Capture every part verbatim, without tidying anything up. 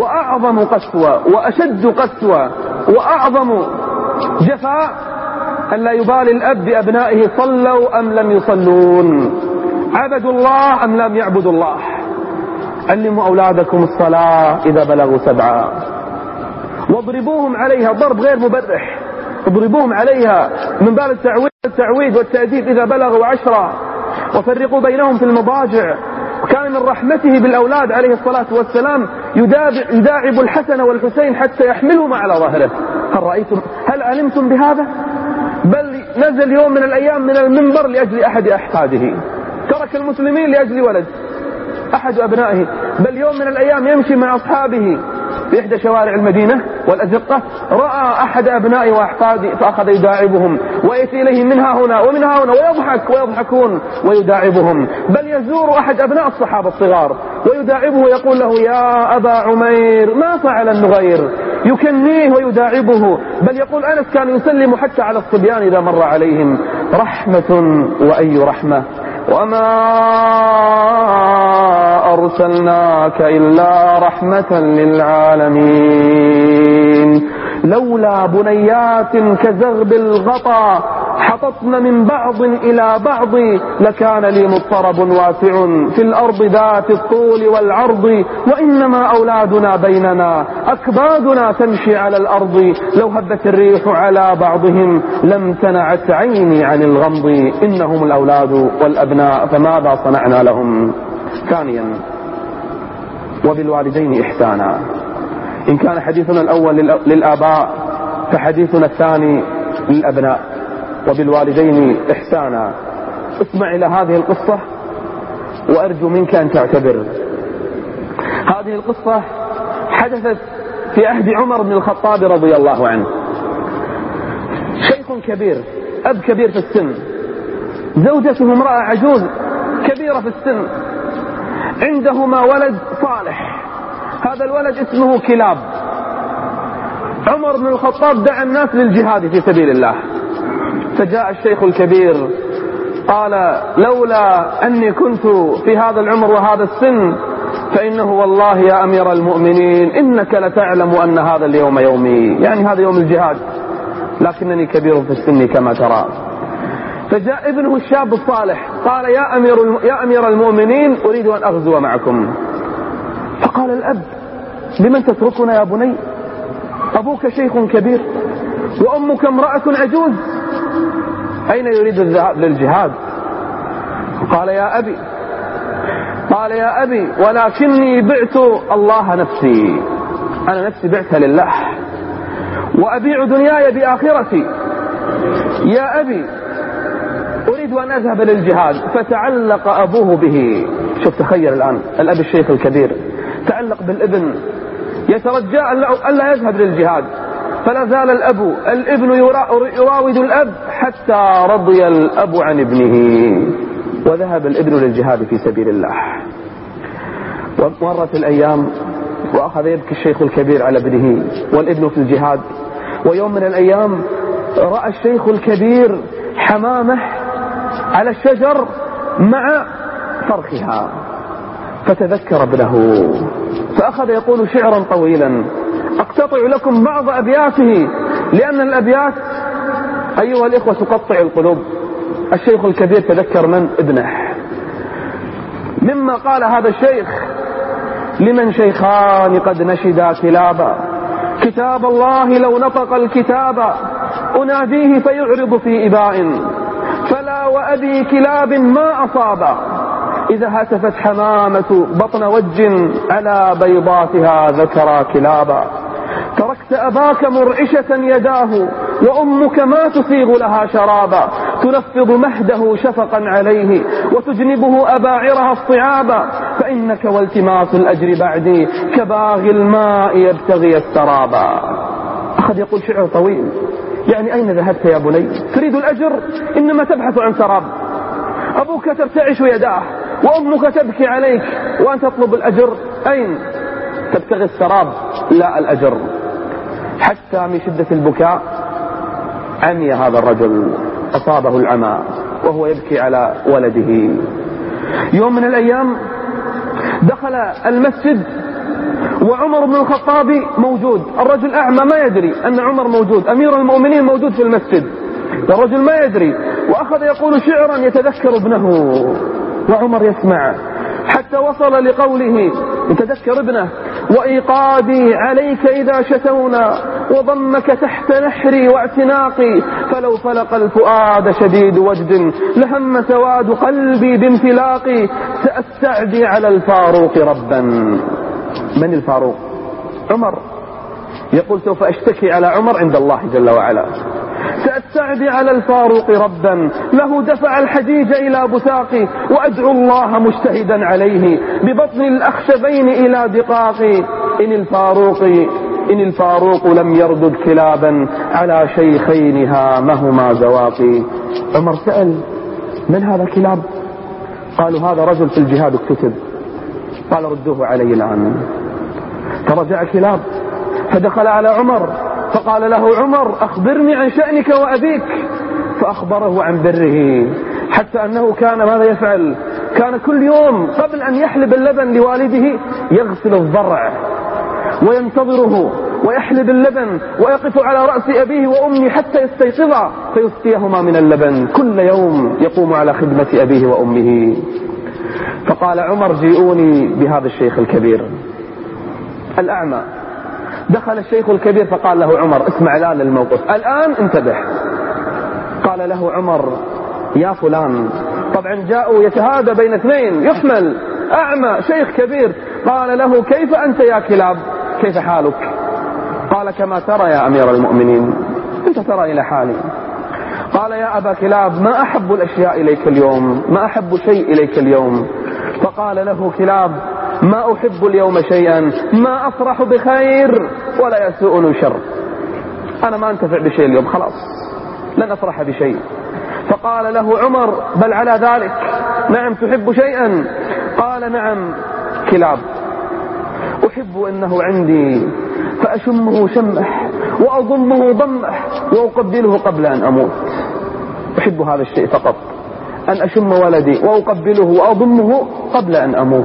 وأعظم قسوة وأشد قسوة وأعظم جفاء أن لا يبالي الأب بأبنائه صلوا أم لم يصلون، عبدوا الله أم لم يعبدوا الله. علموا أولادكم الصلاة إذا بلغوا سبعة، واضربوهم عليها ضرب غير مبرح، اضربوهم عليها من باب التعويد والتأديب إذا بلغوا عشرة، وفرقوا بينهم في المضاجع. وكان من رحمته بالأولاد عليه الصلاة والسلام يداعب الحسن والحسين حتى يحملهما على ظهره. هل رأيتم هل علمتم بهذا؟ بل نزل يوم من الأيام من المنبر لأجل أحد أحفاده، ترك المسلمين لأجل ولد أحد أبنائه، بل يوم من الأيام يمشي مع أصحابه في إحدى شوارع المدينة والأزقة، رأى أحد أبنائه وأحفاده فأخذ يداعبهم ويأتي إليهم منها هنا ومنها هنا ويضحك ويضحكون ويداعبهم، بل يزور أحد أبناء الصحابة الصغار ويداعبه ويقول له يا أبا عمير ما فعل النغير، يكنيه ويداعبه، بل يقول أنس كان يسلم حتى على الصبيان إذا مر عليهم. رحمة وأي رحمة، وما أرسلناك إلا رحمة للعالمين. لولا بنيات كزغب الغطا حططن من بعض إلى بعض لكان لي مضطرب واسع في الأرض ذات الطول والعرض، وإنما أولادنا بيننا أكبادنا تمشي على الأرض، لو هبت الريح على بعضهم لم تنعت عيني عن الغمض، إنهم الأولاد والأبناء فماذا صنعنا لهم. ثانيا وبالوالدين إحسانا. إن كان حديثنا الأول للآباء فحديثنا الثاني للأبناء. وبالوالدين إحسانا. اسمع إلى هذه القصة وأرجو منك أن تعتبر. هذه القصة حدثت في عهد عمر بن الخطاب رضي الله عنه. شيخ كبير، أب كبير في السن، زوجته امرأة عجوز كبيرة في السن، عندهما ولد صالح، هذا الولد اسمه كلاب. عمر بن الخطاب دعا الناس للجهاد في سبيل الله، فجاء الشيخ الكبير قال لولا أني كنت في هذا العمر وهذا السن فإنه والله يا أمير المؤمنين إنك لتعلم أن هذا اليوم يومي، يعني هذا يوم الجهاد، لكنني كبير في السن كما ترى. فجاء ابنه الشاب الصالح قال يا أمير, يا أمير المؤمنين أريد أن أغزو معكم. فقال الأب لمن تتركنا يا بني؟ أبوك شيخ كبير وأمك امرأة عجوز، أين يريد الذهاب للجهاد؟ قال يا أبي قال يا أبي ولكني بعت الله نفسي، أنا نفسي بعتها لله وأبيع دنياي بآخرتي. يا أبي أريد أن أذهب للجهاد. فتعلق أبوه به. شوف تخيل الآن الأب الشيخ الكبير تعلق بالابن يترجى أن لا يذهب للجهاد، فلا زال الأب الابن يراود الأب حتى رضي الأب عن ابنه وذهب الابن للجهاد في سبيل الله. ومرت الأيام وأخذ يبكي الشيخ الكبير على ابنه والابن في الجهاد. ويوم من الأيام رأى الشيخ الكبير حمامة على الشجر مع فرخها فتذكر ابنه فأخذ يقول شعرا طويلا أقتطع لكم بعض أبياته لأن الأبيات أيها الإخوة تقطع القلوب. الشيخ الكبير تذكر من؟ ابنه. مما قال هذا الشيخ لمن شيخان قد نشدا كلابا كتاب الله لو نطق الكتاب أناديه فيعرض في إباء فلا وأبي كلاب ما أصاب إذا هتفت حمامة بطن وج على بيضاتها ذكرى كلابا تركت أباك مرعشة يداه وأمك ما تصيغ لها شرابا تنفض مهده شفقا عليه وتجنبه أباعرها الصعابا فإنك والتماس الأجر بعدي كباغي الماء يبتغي السرابا. أخذ يقول شعر طويل يعني أين ذهبت يا بني؟ تريد الأجر إنما تبحث عن سراب. أبوك ترتعش يداه وأمك تبكي عليك وأنت تطلب الأجر، أين تبتغي السراب؟ لا الأجر. حتى من شدة البكاء عمي هذا الرجل، أصابه العمى وهو يبكي على ولده. يوم من الأيام دخل المسجد وعمر بن الخطاب موجود، الرجل أعمى ما يدري أن عمر موجود، أمير المؤمنين موجود في المسجد، والرجل ما يدري، وأخذ يقول شعرا يتذكر ابنه وعمر يسمع، حتى وصل لقوله يتذكر ابنه: وإيقادي عليك إذا شتونا وضمك تحت نحري واعتناقي، فلو فلق الفؤاد شديد وجد لهم سواد قلبي بانفلاقي، سأستعدي على الفاروق ربا. من الفاروق؟ عمر. يقول سوف أشتكي على عمر عند الله جل وعلا. سأستعدي على الفاروق ربا له دفع الحجيج إلى بثاقي، وأدعو الله مجتهدا عليه ببطن الأخشبين إلى دقاقي. إن الفاروق إن الفاروق لم يردد كلابا على شيخين هامهما زواقي. عمر سأل: من هذا كلاب؟ قالوا: هذا رجل في الجهاد اكتتب. قال: ردوه علي الآن. فرجع كلاب فدخل على عمر فقال له عمر: أخبرني عن شأنك وأبيك. فأخبره عن بره، حتى أنه كان ماذا يفعل؟ كان كل يوم قبل أن يحلب اللبن لوالده يغسل الضرع وينتظره ويحلب اللبن ويقف على رأس أبيه وأمه حتى يستيقظا فيسقيهما من اللبن. كل يوم يقوم على خدمة أبيه وأمه. فقال عمر: جيئوني بهذا الشيخ الكبير الأعمى. دخل الشيخ الكبير فقال له عمر: اسمع الآن الموقف، الآن انتبه. قال له عمر: يا فلان. طبعا جاءوا يتهادى بين اثنين، يحمل أعمى شيخ كبير. قال له: كيف أنت يا كلاب؟ كيف حالك؟ قال: كما ترى يا أمير المؤمنين، أنت ترى إلى حالي. قال: يا أبا كلاب، ما أحب الأشياء إليك اليوم؟ ما أحب شيء إليك اليوم؟ فقال له كلاب: ما أحب اليوم شيئا، ما أفرح بخير ولا يسوءني شر. أنا ما أنتفع بشيء اليوم، خلاص لن أفرح بشيء. فقال له عمر: بل على ذلك، نعم تحب شيئا؟ قال: نعم كلاب، أحب أنه عندي فأشمه شمح وأضمه ضمح وأقبله قبل أن أموت. أحب هذا الشيء فقط، أن أشم ولدي وأقبله وأضمه قبل أن أموت.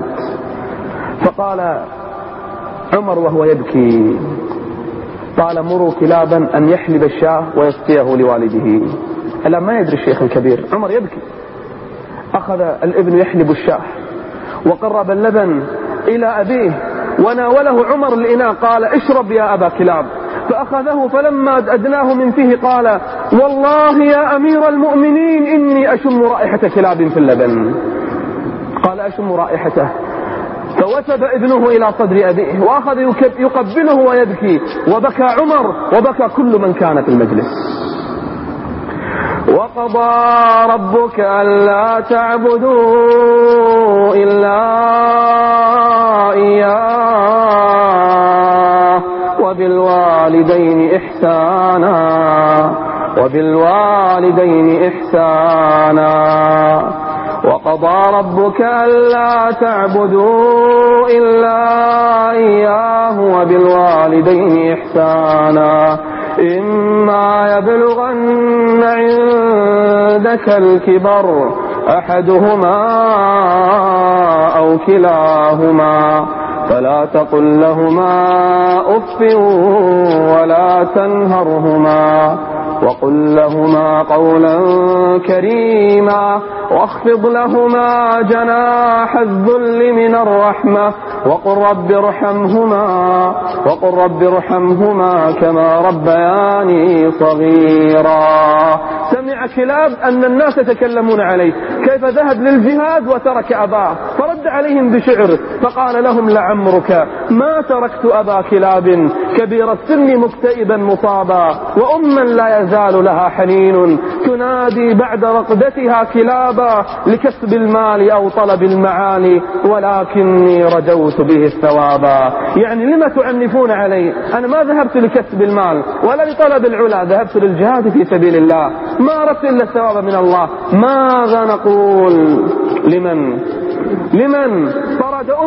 فقال عمر وهو يبكي: قال: مروا كلابا أن يحلب الشاه ويسقيه لوالده. ألا ما يدري الشيخ الكبير، عمر يبكي. أخذ الابن يحلب الشاه وقرب اللبن إلى أبيه وناوله عمر الإناء. قال: اشرب يا أبا كلاب. فأخذه فلما أدناه من فيه قال: والله يا أمير المؤمنين إني أشم رائحة كلاب في اللبن. قال: أشم رائحته. فوثب ابنه إلى صدر أبيه وأخذ يقبله ويبكي، وبكى عمر وبكى كل من كان في المجلس. وقضى ربك ألا تعبدوا إلا إياه وبالوالدين إحسانا وبالوالدين إحسانا وقضى ربك ألا تعبدوا إلا إياه وبالوالدين إحسانا إما يبلغن عندك الكبر أحدهما أو كلاهما فلا تقل لهما أف ولا تنهرهما وقل لهما قولا كريما واخفض لهما جناح الذل من الرحمة وقل رب ارحمهما وقل رب ارحمهما كما ربياني صغيرا. سمع كلاب أن الناس يتكلمون عليه، كيف ذهب للجهاد وترك أباه، فرد عليهم بشعر فقال لهم: لعمرك ما تركت أبا كلاب كبير السن مكتئبا مصابا وأما لا يزال لها حنين تنادي بعد رقدتها كلابا لكسب المال أو طلب المعالي ولكني رجوت به الثوابا. يعني لما تعنفون علي؟ أنا ما ذهبت لكسب المال ولا لطلب العلا، ذهبت للجهاد في سبيل الله، ما أردت إلا الثواب من الله. ماذا نقول لمن لمن طرد